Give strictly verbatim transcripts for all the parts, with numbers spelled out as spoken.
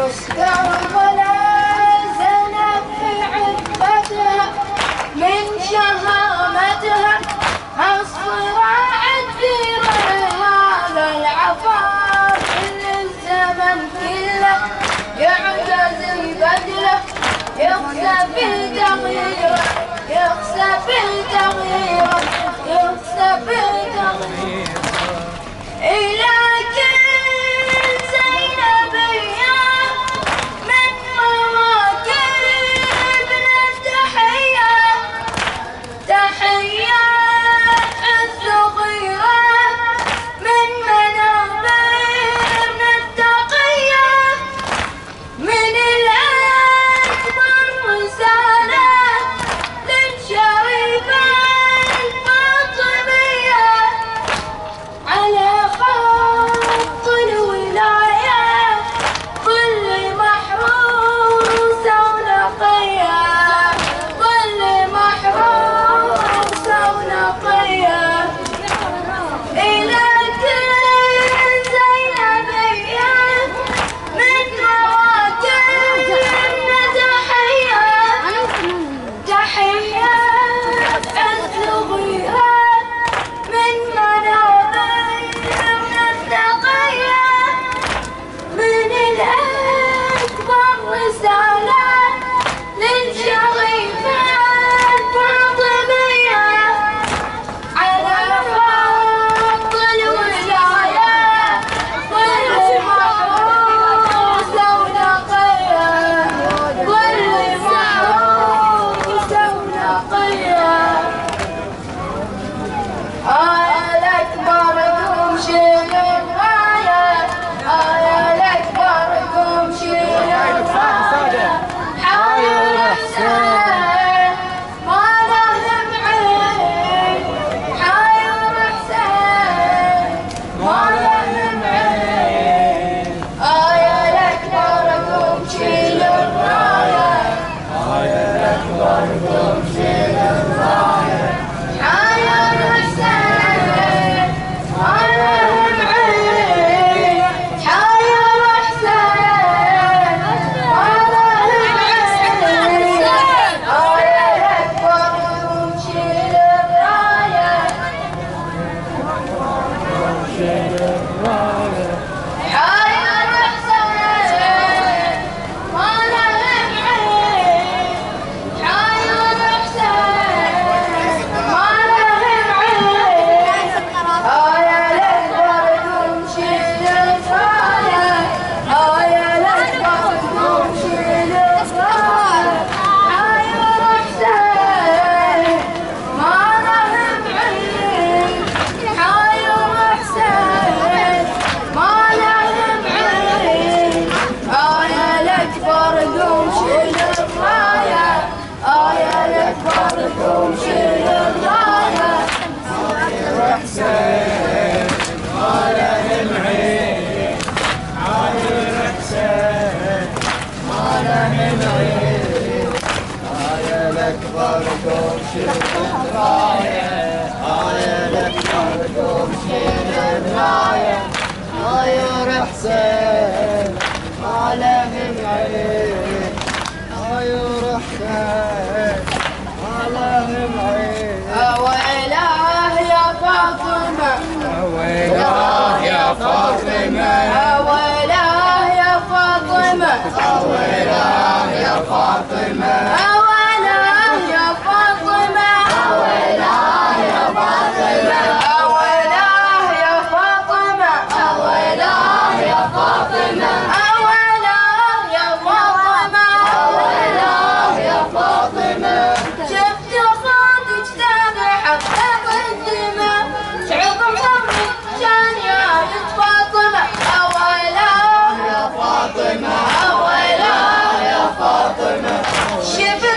يستقبل زينب في عفتها من شهامتها الصراع الدير هذا العفاف للزمن كله يعتزل بدله يخسف التغيير يخسف التغيير يخسف التغيير إلى كل زينبية من مواكبنا التحية تحية الصغيرة من منابرنا التقية من الأكبر رسالة للشريفة الفاطمية على خط الولاية ظل محروسة ونقية ظل محروسة ونقية إلى كل زينبية من مواكبنا تحية تحية الصغيرة من منابرنا التقية من الأكبر رسالة للشريفة الفاطمية على خط الولاية ظل محروسة ونقية ظل محروسة ونقية آية الأكبر قوم شيل الراية آية الأكبر قوم شيل الراية حاير حسين ما لهم عين حاير حسين ما لهم عين آية الأكبر قوم شيل الراية آية الأكبر قوم شيل الراية حاير حسين ما لهم عين حاير حسين ما لهم عين آية الأكبر قوم شيل الراية حاير حسين ما لهم عين حاير حسين ما لهم عين آية الأكبر قوم شيل الراية آية الأكبر قوم شيل الراية حاير حسين ما لهم عين حاير حسين ما لهم عين آية الأكبر قوم شيل الراية آية الأكبر قوم شيل الراية حاير حسين ما لهم عين حاير حسين ما لهم عين آية الأكبر قوم شيل الراية آية الأكبر قوم شيل الراية حاير حسين ما لهم عين حاير حسين ما لهم عين أويلاه يا فاطمة أويلاه يا فاطمة أويلاه يا فاطمة أويلاه يا فاطمة أويلاه يا فاطمة أويلاه يا فاطمة أويلاه يا فاطمة أويلاه يا فاطمة أويلاه يا فاطمة أويلاه يا فاطمة شفت صوتك ذابح أطلق الدماء عظم صبرك كان يا بنت فاطمة أويلاه يا فاطمة أويلاه يا فاطمة شفت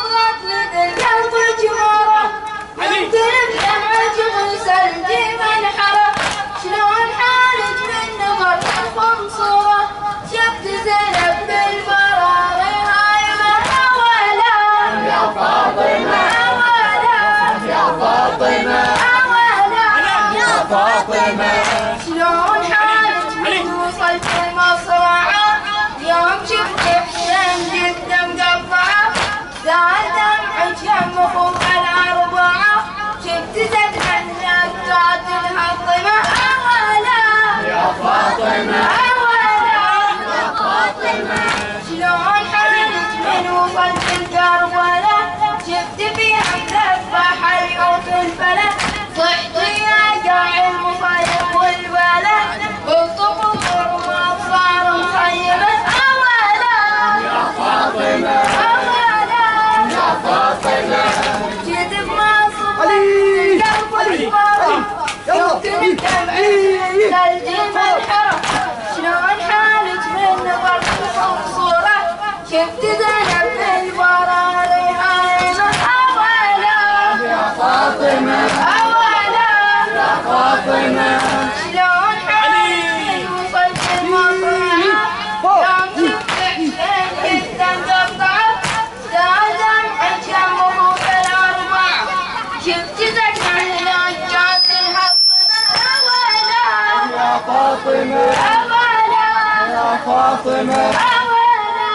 صبغت مثل قلب جمره يمكن بدمعك غسل جيب انحره شلون حالك من نظر الخنصره شفت زينب بالبراري هايمه اولا يا فاطمة اولا يا فاطمة اولا يا فاطمة شلون حالك من وصلت المصرعه يوم شفت حسين جده مقطعه زاد دمعك يم اخوك الاربعه شفت زكاه نكات الهضمه اولا يا فاطمة اولا يا فاطمة شلون حالك من وصلت الكربله شفت فيها مذبح اليوم البلد صحتي يا قاع المصايب والبلد بالطفل ما صار مخيمه اولا يا فاطمة اولا يا فاطمة جذب ما صبت القلب والفرح يمكن الدمع ثلجي منحرة شلون حالك من نظر صورة شفت زينب بالبراري هايمة اولا يا فاطمة اولا يا فاطمة شلون حالك من وصلت المصرعة يوم شفت حسين جدا مقطعة زاد دمعك يم اخوك الاربعة شفت زكاه نجات الهضمه اولا يا فاطمة اولا يا فاطمة اولا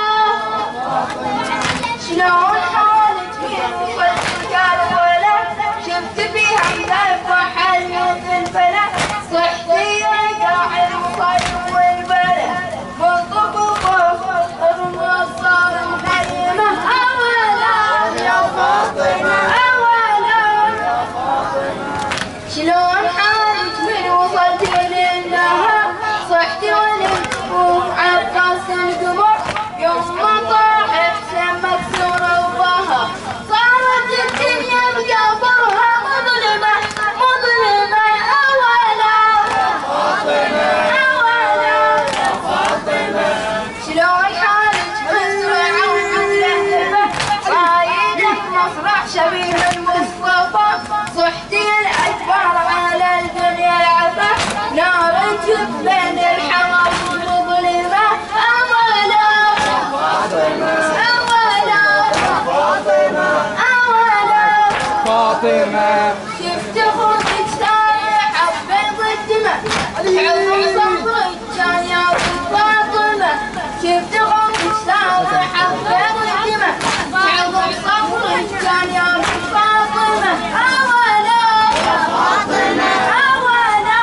شلون حالك من وصلت الكربلة شفت فيها مذبح اليوم البلد صحتي يا قاع المصايب والبلد بالطبوخ الرمل صار مخيمه اولا يا فاطمة اولا شلون حالك من وصلت للنهر صحتي والكفوف عباس القمر يوم ما طاح حسين مكسور الظهر صارت الدنيا بقبرها مظلمة مظلمة اولا فاطمة اولا يا فاطمة شلون حالك مسرعة ومتلهفة رايد المصرع شبيه المصطفى صحتي الأكبر على الدنيا العفة نار تجب بين الحواس المظلمة أولا فاطمة أولا فاطمة أولا فاطمة شفت اخوك سايح بيض الدماء عمر صبرك كان يا ابو فاطمه شفت اخوك سايح بيض الدماء عمر صبرك كان يا ابو فاطمه اولا فاطمة اولا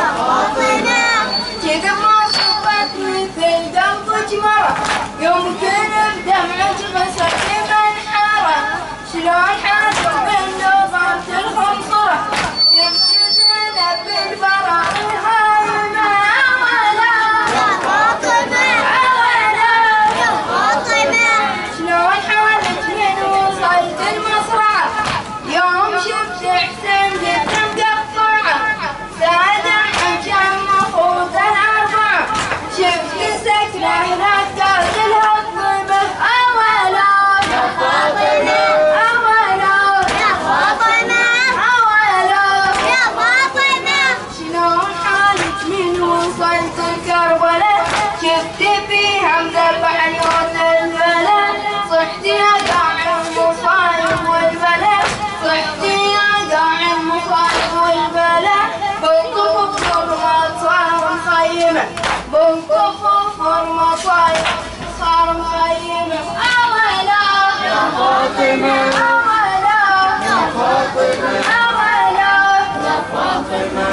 فاطمة كذا ما صبت مثل قلبك مره يمكن بدمعك غسلت منحره شلون حالك من نظرة الخنصرة يمشي زينب بالبراءة هايمة اولا يا فاطمة اولا يا فاطمة شلون حالك من وصلت المصرعة يوم شفت حسين جدا مقطعة زاد حجم اخوته الاربعة شفت سكنة هناك قاعد الهضمة اولا يا فاطمة اولا يا فاطمة اولا يا فاطمة شلون حالك من وصلت الكربلة شفت فيها مذبح اليوم البلد صحتي يا قاع المصايب والبلد صحتي يا قاع المصايب والبلد بالطفوف ما صار مخيمة بالطفوف ما صايب صار مخيمة اولا يا فاطمة اولا يا فاطمة اولا يا فاطمة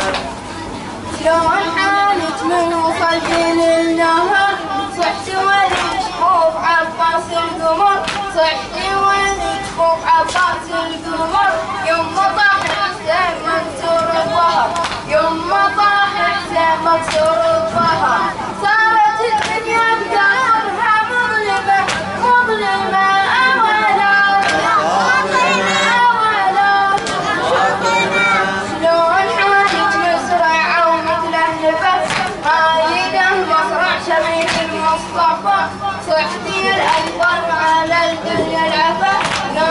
شلون حالك من وصلت للنهر صحتي ولك خوف عباس القمر صحتي ولك خوف عباس القمر يوم ما طاح حسين مكسور الظهر يوم ما طاح حسين مكسور الظهر صارت الدنيا بقبرها مظلمة مظلمة اولا اولا شلون حالك مسرعة ومتلهفة رايدة مصرع شبيه المصطفى صحتي الأكبر على الدنيا العفة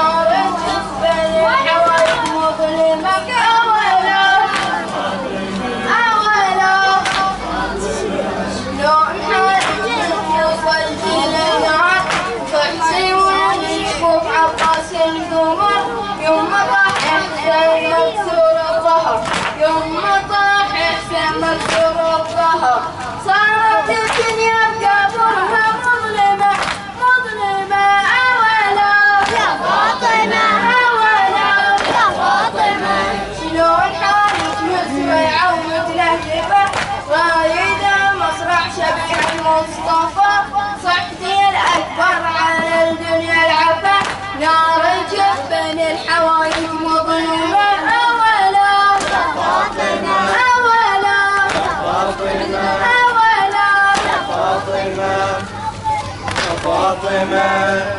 ثم طاح حسين مكسور الظهر صارت الدنيا بقبرها مظلمة مظلمة أولا يا فاطمة أولا يا فاطمة شلون حالك مسرعة ومتلهفة رايدة مصرع شبيح المصطفى صحتي الأكبر على الدنيا العفا نار الجبن الحوايج مظلمة أولا فاطمة أولا فاطمة أولا فاطمة فاطمة